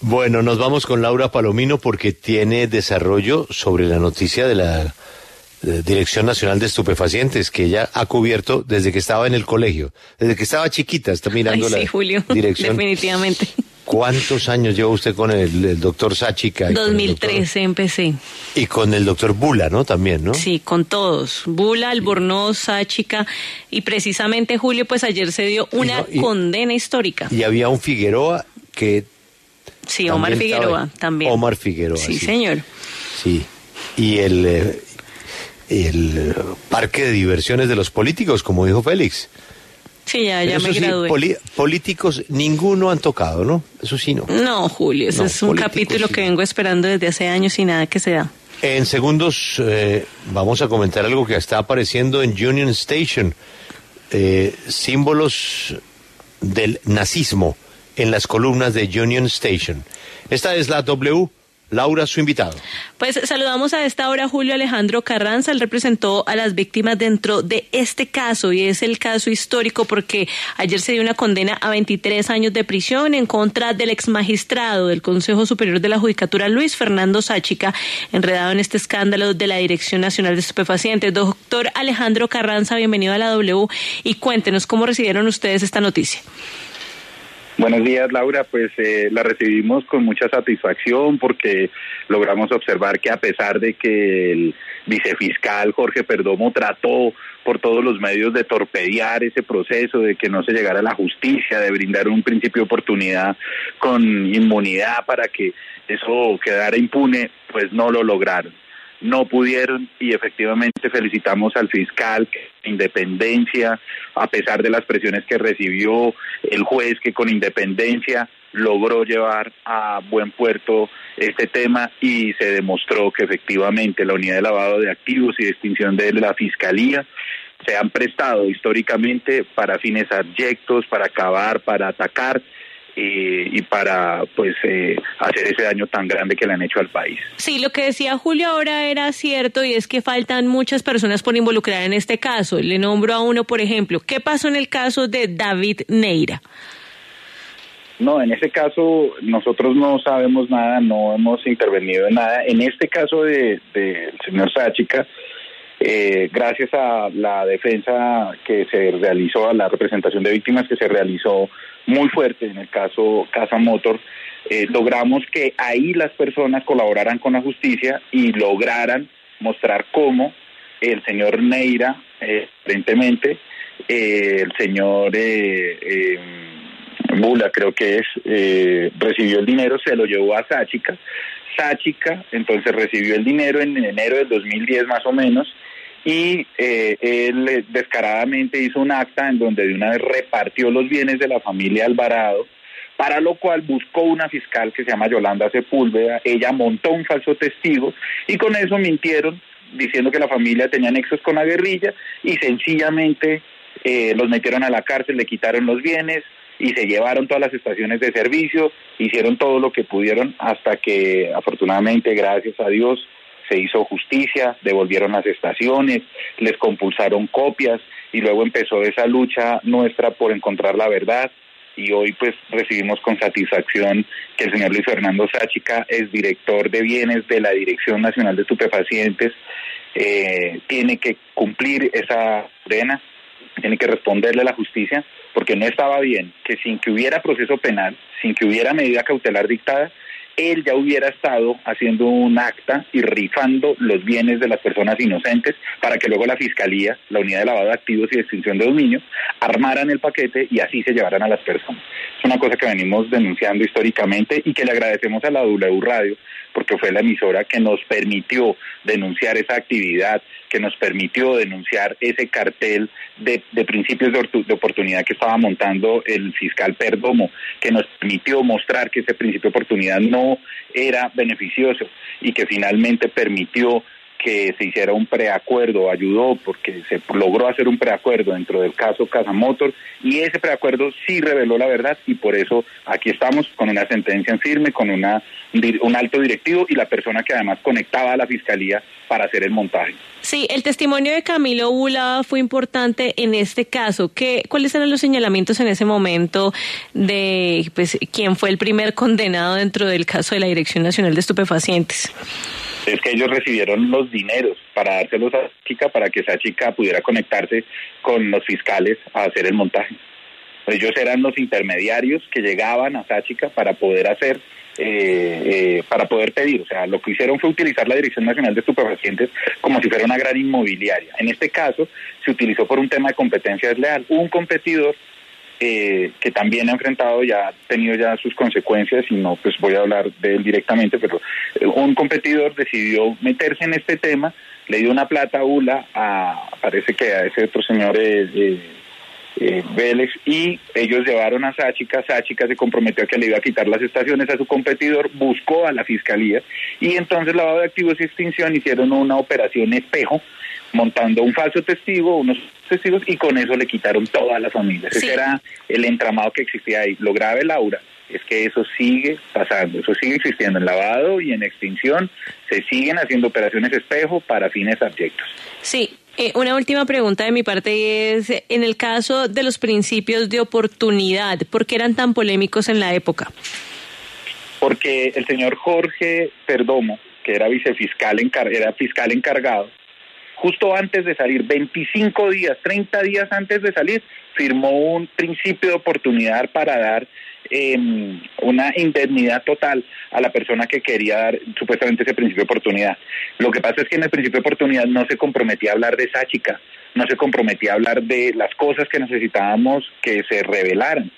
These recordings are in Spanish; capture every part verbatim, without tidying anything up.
Bueno, nos vamos con Laura Palomino porque tiene desarrollo sobre la noticia de la de Dirección Nacional de Estupefacientes que ella ha cubierto desde que estaba en el colegio, desde que estaba chiquita, está mirando Ay, sí, la Julio, dirección. Definitivamente. ¿Cuántos años lleva usted con el, el doctor Sáchica? dos mil trece empecé. Y con el doctor Bula, ¿no? También, ¿no? Sí, con todos. Bula, Albornoz, Sáchica. Y precisamente, Julio, pues ayer se dio una y no, y, condena histórica. Y había un Figueroa que... Sí, Omar Figueroa también. Omar Figueroa, sí. Sí, señor. Sí. Y el, eh, el parque de diversiones de los políticos, como dijo Félix. Sí, ya, ya me sí, gradué. Poli- políticos ninguno han tocado, ¿no? Eso sí, no. No, Julio, ese no, es un capítulo sí. que vengo esperando desde hace años y nada que se da. En segundos eh, vamos a comentar algo que está apareciendo en Union Station. Eh, símbolos del nazismo en las columnas de Union Station. Esta es la W. Laura, su invitado. Pues saludamos a esta hora a Julio Alejandro Carranza. Él representó a las víctimas dentro de este caso y es el caso histórico porque ayer se dio una condena a veintitrés años de prisión en contra del exmagistrado del Consejo Superior de la Judicatura, Luis Fernando Sáchica, enredado en este escándalo de la Dirección Nacional de Estupefacientes. Doctor Alejandro Carranza, bienvenido a la W y cuéntenos cómo recibieron ustedes esta noticia. Buenos días, Laura. Pues eh, la recibimos con mucha satisfacción porque logramos observar que a pesar de que el vicefiscal Jorge Perdomo trató por todos los medios de torpedear ese proceso, de que no se llegara a la justicia, de brindar un principio de oportunidad con inmunidad para que eso quedara impune, pues no lo lograron. No pudieron y efectivamente felicitamos al fiscal que con independencia, a pesar de las presiones que recibió el juez, que con independencia logró llevar a buen puerto este tema y se demostró que efectivamente la unidad de lavado de activos y de extinción de la fiscalía se han prestado históricamente para fines abyectos, para acabar, para atacar Eh, y para pues eh, hacer ese daño tan grande que le han hecho al país. Sí, lo que decía Julio ahora era cierto y es que faltan muchas personas por involucrar en este caso. Le nombro a uno, por ejemplo. ¿Qué pasó en el caso de David Neira? No, en ese caso nosotros no sabemos nada, no hemos intervenido en nada. En este caso de, de el señor Sáchica, eh, gracias a la defensa que se realizó, a la representación de víctimas que se realizó muy fuerte en el caso Casa Motor, eh, logramos que ahí las personas colaboraran con la justicia y lograran mostrar cómo el señor Neira, eh, aparentemente, eh, el señor eh, eh, Bula, creo que es, eh, recibió el dinero, se lo llevó a Sáchica. Sáchica, entonces recibió el dinero en enero del dos mil diez más o menos, y eh, él descaradamente hizo un acta en donde de una vez repartió los bienes de la familia Alvarado, para lo cual buscó una fiscal que se llama Yolanda Sepúlveda. Ella montó un falso testigo y con eso mintieron diciendo que la familia tenía nexos con la guerrilla y sencillamente eh, los metieron a la cárcel, le quitaron los bienes y se llevaron todas las estaciones de servicio, hicieron todo lo que pudieron hasta que afortunadamente, gracias a Dios, se hizo justicia, devolvieron las estaciones, les compulsaron copias y luego empezó esa lucha nuestra por encontrar la verdad y hoy pues recibimos con satisfacción que el señor Luis Fernando Sáchica es director de bienes de la Dirección Nacional de Estupefacientes, eh, tiene que cumplir esa ordena, tiene que responderle a la justicia porque no estaba bien que sin que hubiera proceso penal, sin que hubiera medida cautelar dictada, él ya hubiera estado haciendo un acta y rifando los bienes de las personas inocentes para que luego la Fiscalía, la Unidad de Lavado de Activos y de Extinción de Dominio, armaran el paquete y así se llevaran a las personas. Es una cosa que venimos denunciando históricamente y que le agradecemos a la W Radio porque fue la emisora que nos permitió denunciar esa actividad, que nos permitió denunciar ese cartel de, de principios de, ortu, de oportunidad que estaba montando el fiscal Perdomo, que nos permitió mostrar que ese principio de oportunidad no era beneficioso y que finalmente permitió que se hiciera un preacuerdo, ayudó porque se logró hacer un preacuerdo dentro del caso Casa Motor, y ese preacuerdo sí reveló la verdad, y por eso aquí estamos con una sentencia en firme, con una un alto directivo y la persona que además conectaba a la fiscalía para hacer el montaje. Sí, el testimonio de Camilo Bula fue importante en este caso. ¿Qué, ¿Cuáles eran los señalamientos en ese momento de pues quién fue el primer condenado dentro del caso de la Dirección Nacional de Estupefacientes? Es que ellos recibieron los dineros para dárselos a Sáchica para que Sáchica pudiera conectarse con los fiscales a hacer el montaje. Ellos eran los intermediarios que llegaban a Sáchica para poder hacer, eh, eh, para poder pedir. O sea, lo que hicieron fue utilizar la Dirección Nacional de Estupefacientes como si fuera una gran inmobiliaria. En este caso, se utilizó por un tema de competencia desleal. Un competidor Eh, que también ha enfrentado, ya ha tenido ya sus consecuencias, y no pues voy a hablar de él directamente, pero eh, un competidor decidió meterse en este tema, le dio una plata a Bula, a, parece que a ese otro señor eh, eh, eh, Vélez, y ellos llevaron a Sáchica. Sáchica se comprometió a que le iba a quitar las estaciones a su competidor, buscó a la fiscalía, y entonces lavado de activos y extinción hicieron una operación espejo, montando un falso testigo, unos testigos, y con eso le quitaron toda la familia. Sí. Ese era el entramado que existía ahí. Lo grave, Laura, es que eso sigue pasando, eso sigue existiendo en lavado y en extinción, se siguen haciendo operaciones espejo para fines abyectos. Sí, eh, una última pregunta de mi parte es, en el caso de los principios de oportunidad, ¿por qué eran tan polémicos en la época? Porque el señor Jorge Perdomo, que era vicefiscal, encar- era fiscal encargado, justo antes de salir, veinticinco días, treinta días antes de salir, firmó un principio de oportunidad para dar eh, una indemnidad total a la persona que quería dar supuestamente ese principio de oportunidad. Lo que pasa es que en el principio de oportunidad no se comprometía a hablar de Sáchica, no se comprometía a hablar de las cosas que necesitábamos que se revelaran.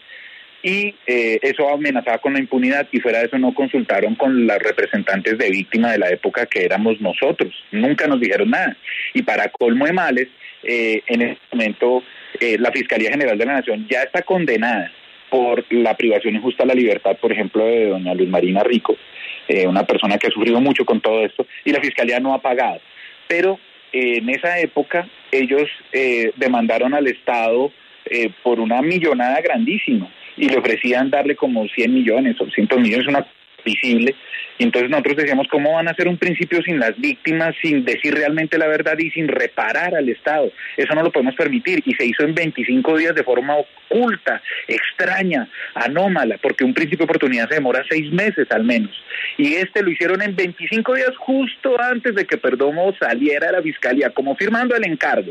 Y eh, eso amenazaba con la impunidad, y fuera de eso no consultaron con las representantes de víctima de la época, que éramos nosotros, nunca nos dijeron nada. Y para colmo de males, eh, en este momento eh, la Fiscalía General de la Nación ya está condenada por la privación injusta de la libertad, por ejemplo, de doña Luz Marina Rico, eh, una persona que ha sufrido mucho con todo esto, y la Fiscalía no ha pagado. Pero eh, en esa época ellos eh, demandaron al Estado eh, por una millonada grandísima, y le ofrecían darle como cien millones o cientos millones, una visible, y entonces nosotros decíamos, ¿cómo van a hacer un principio sin las víctimas, sin decir realmente la verdad y sin reparar al Estado? Eso no lo podemos permitir, y se hizo en veinticinco días de forma oculta, extraña, anómala, porque un principio de oportunidad se demora seis meses al menos, y este lo hicieron en veinticinco días justo antes de que Perdomo saliera de la fiscalía, como firmando el encargo,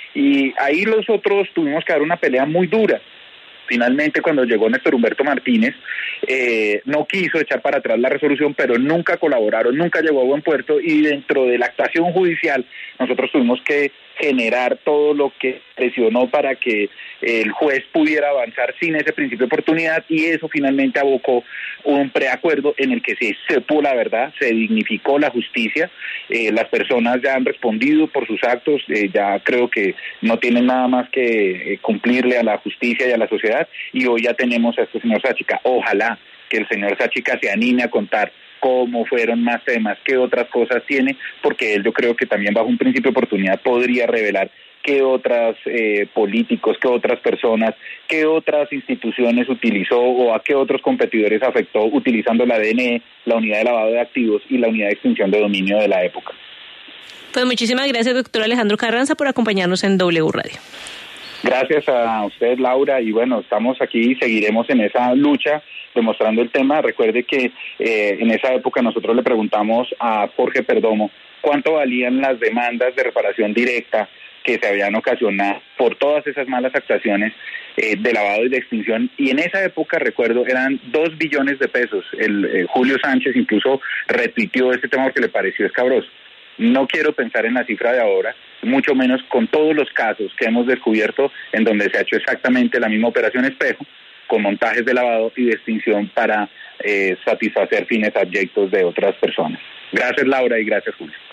y ahí los otros tuvimos que dar una pelea muy dura. Finalmente, cuando llegó Néstor Humberto Martínez, eh, no quiso echar para atrás la resolución, pero nunca colaboraron, nunca llegó a buen puerto, y dentro de la actuación judicial nosotros tuvimos que generar todo lo que presionó para que el juez pudiera avanzar sin ese principio de oportunidad, y eso finalmente abocó un preacuerdo en el que se supo la verdad, se dignificó la justicia, eh, las personas ya han respondido por sus actos, eh, ya creo que no tienen nada más que eh, cumplirle a la justicia y a la sociedad, y hoy ya tenemos a este señor Sáchica. Ojalá que el señor Sáchica se anime a contar cómo fueron más temas, qué otras cosas tiene, porque él, yo creo que también bajo un principio de oportunidad podría revelar qué otras eh, políticos, qué otras personas, qué otras instituciones utilizó, o a qué otros competidores afectó utilizando la D N E, la unidad de lavado de activos y la unidad de extinción de dominio de la época. Pues muchísimas gracias, doctor Alejandro Carranza, por acompañarnos en W Radio. Gracias a usted, Laura, y bueno, estamos aquí y seguiremos en esa lucha demostrando el tema. Recuerde que eh, en esa época nosotros le preguntamos a Jorge Perdomo cuánto valían las demandas de reparación directa que se habían ocasionado por todas esas malas actuaciones eh, de lavado y de extinción, y en esa época, recuerdo, eran dos billones de pesos. El eh, Julio Sánchez incluso retuiteó este tema porque le pareció escabroso. No quiero pensar en la cifra de ahora, mucho menos con todos los casos que hemos descubierto en donde se ha hecho exactamente la misma operación espejo, con montajes de lavado y de extinción para eh, satisfacer fines abyectos de otras personas. Gracias, Laura, y gracias, Julio.